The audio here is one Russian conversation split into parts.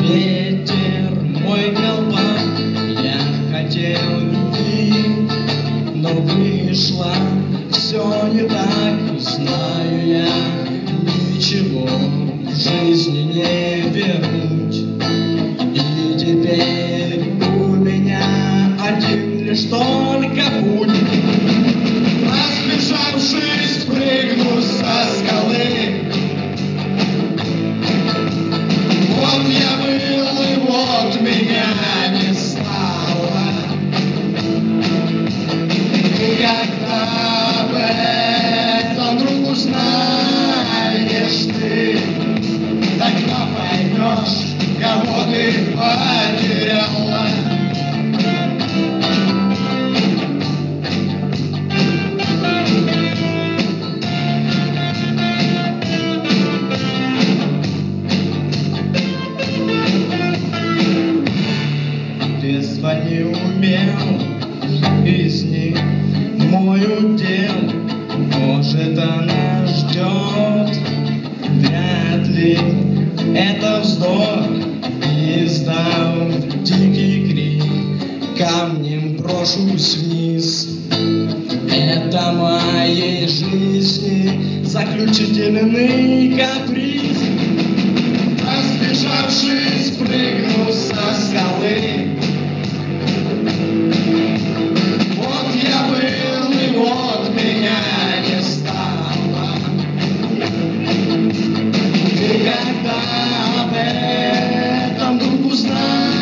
Ветер, мой колпак, я хотел любви, но вышло все не так. Знаю я, ничего в жизни не вернуть. И теперь у меня один лишь только путь. Разбежавшись, прыгну со скалы. Вот я был, и вот меня не стало. И когда об этом вдруг узнаешь ты, тогда поймешь, кого ты потеряла. Детство не умел, из них мой удел. Может, она ждет, вряд ли это вздох. Издав дикий крик, камнем брошусь вниз. Это моей жизни заключительный каприз. Разбежавшись, прыгну со скалы. Вот я был, и вот меня не стало. И когда об этом вдруг узнаешь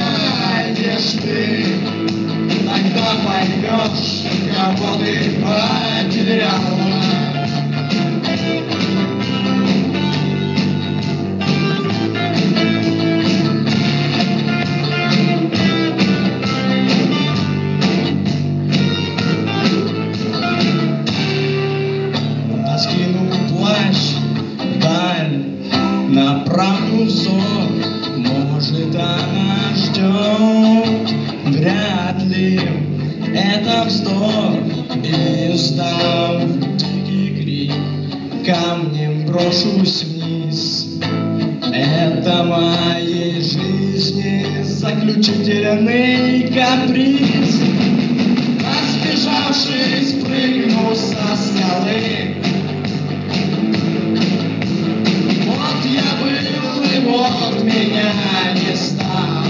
ты, тогда поймешь, кого ты потеряла. Скинул плащ вдаль, направлю взор. Может, она ждет, вряд ли это вздох. Издав дикий крик, камнем брошусь вниз. Это моей жизни заключительный каприз. Разбежавшись, прыгну со скалы. Вот я был, и вот меня не стало.